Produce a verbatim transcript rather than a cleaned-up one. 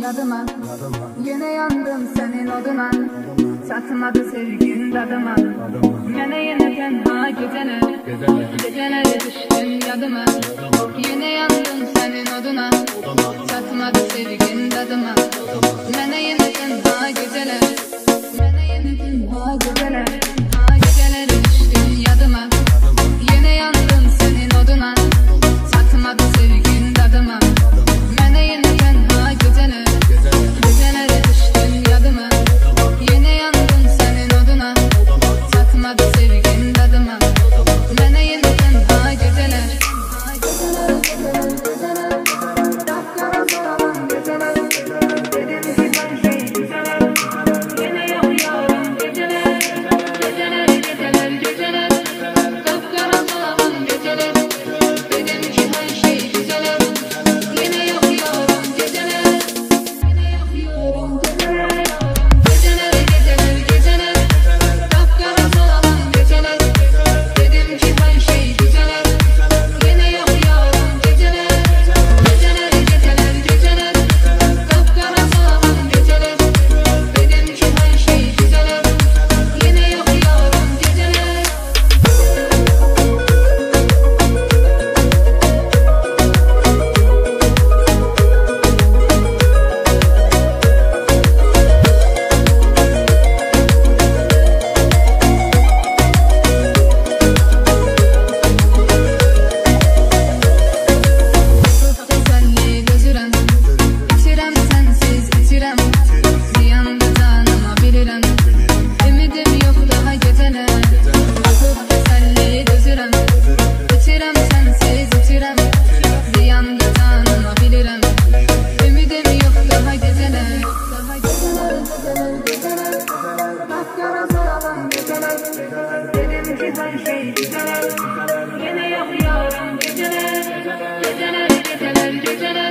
yadıma. Yine yandım senin oduna. Satmadı sevgin dadıma. Yine yine tenha geceler. Gecelere düştün yadıma. Yine yandım senin oduna. Satmadı sevgin dadıma. Yine yine tenha geceler. Yine yine tenha geceler. Gecelere düştün yadıma. Yine yandım senin oduna. Satmadı sevgin dadıma. Yine yine tenha geceler. Gecelere düştün yadıma. Yine yandım senin oduna. Satmadı sevgin dadıma. Yine yine tenha geceler. Kapkara soğan geceler. Dedim ki ben şey güzeler. Yine yapıyorum geceler. Geceler geceler geceler. Kapkara soğan geceler. Dedim ki ben şey güzeler. Yine yapıyorum geceler. Yine yapıyorum geceler. Geceler geceler geceler. Kapkara soğan geceler. Dedim ki ben şey güzeler. Yine yapıyorum geceler. Geceler geceler geceler. Kapkara soğan geceler. Dedim ki ben şey güzeler. Yine yapıyorum geceler. Teselli gözürem. İçirem sensiz içirem. Ziyanda tanıma bilirim. Ümidim yok daha geceler. Teselli gözürem. İçirem sensiz içirem. Ziyanda tanıma bilirim. Ümidim yok daha geceler. Daha geceler geceler geceler. Kapkara soğan geceler. Dedim ki ben şey güzeler. Yine yapıyorum geceler. Geceler geceler geceler.